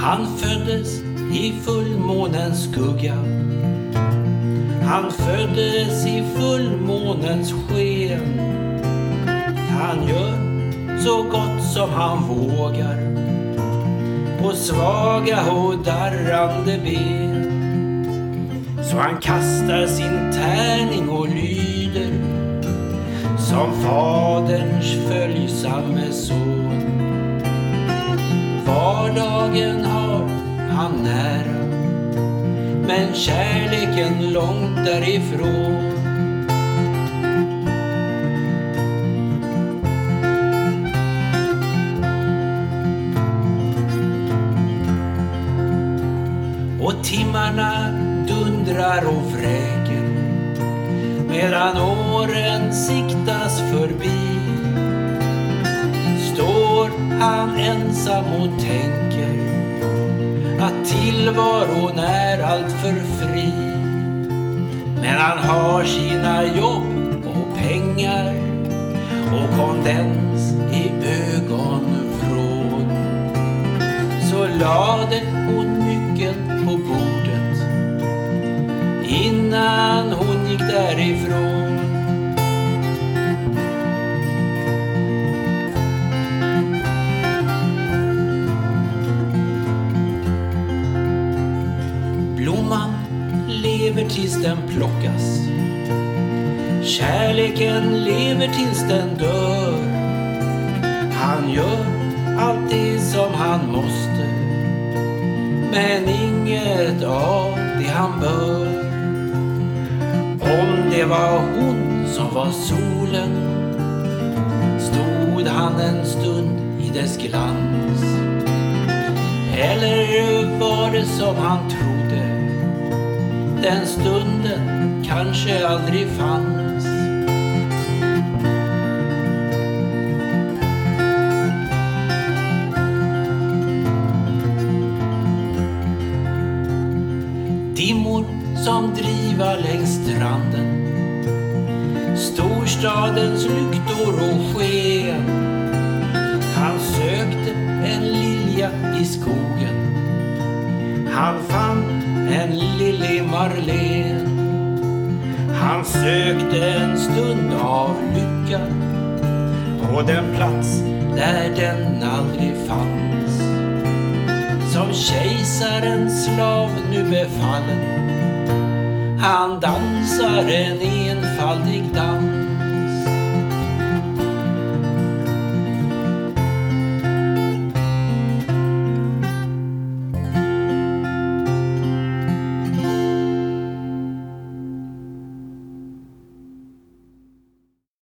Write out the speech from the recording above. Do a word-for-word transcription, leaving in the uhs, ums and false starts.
Han föddes i fullmånens skugga. Han föddes i fullmånens sken. Han gör så gott som han vågar på svaga och darrande ben. Så han kastar sin tärning och lyder som faderns följsamme son. Vardagen har han nära, men kärleken långt därifrån. Och timmarna dundrar och vräker medan åren siktas förbi. Står han ensam och tänker att tillvaron är allt för fri. Men han har sina jobb och pengar och kondens i ögonvrån. Så lade hon nyckeln på bordet innan hon gick därifrån. Blomman lever tills den plockas. Kärleken lever tills den dör. Han gör allt det som han måste, men inget av det han bör. Om det var hon som var solen, stod han en stund i dess glans. Eller var det som han trodde, den stunden kanske aldrig fanns. Dimmor som driva längs stranden, storstadens lyktor och sken. Han sökte en lilja i skogen, han fann en lille Marlene. Han sökte en stund av lycka på den plats där den aldrig fanns. Som kejsarens slav nu befallen, han dansar en enfaldig dans.